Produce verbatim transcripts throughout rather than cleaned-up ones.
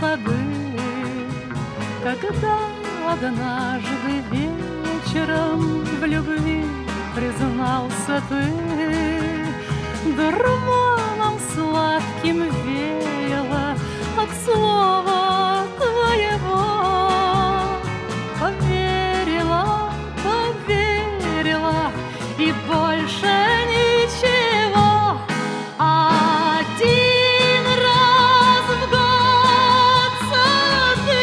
сады. Когда однажды вечером в любви признался ты, дурманом сладким веяло от слова твоего. Поверила, поверила и больше ничего. Один раз в год сады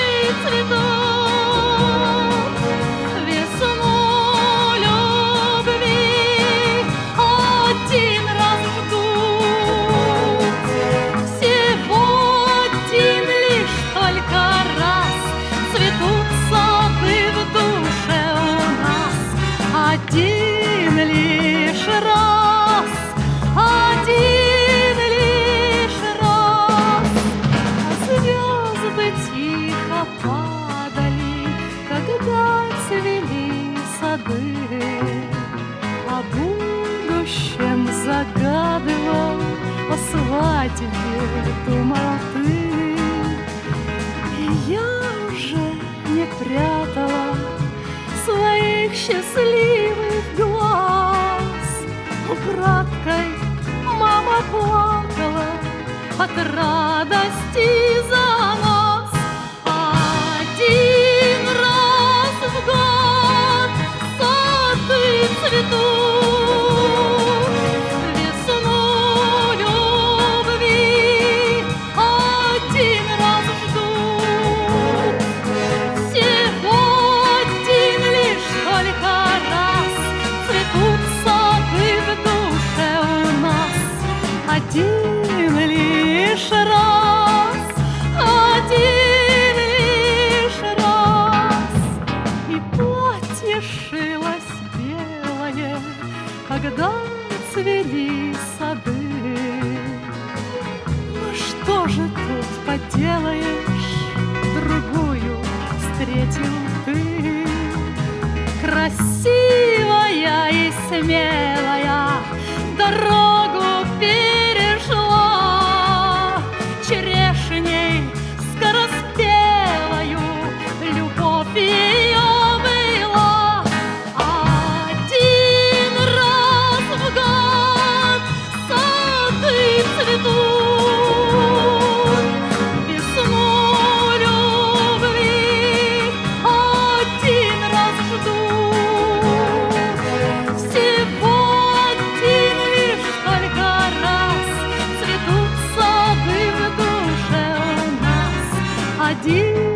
цветут, весну любви один раз ждут. Всего один лишь только раз цветут сады в душе у нас. Один лишь раз, один лишь раз. А звезды тихо падали, когда цвели сады. О будущем загадывал, о свадьбе думал ты. И я уже не прятала своих счастливых глаз. Украдкой мама плакала от радости за нас. Один раз в год сады цветут, весну любви один раз ждут. Всего один лишь только раз цветут сады в душе у нас. Один лишь раз, один лишь раз. И платье шилось белое, когда цвели сады. Ну что же тут поделаешь, другую встретил ты. Красивая и смелая дорогу перешла, черешней скороспелою любовь ее была. Один раз в год сады цветут, весну любви один раз ждут. Всего один лишь только раз цветут сады в душе у нас. Один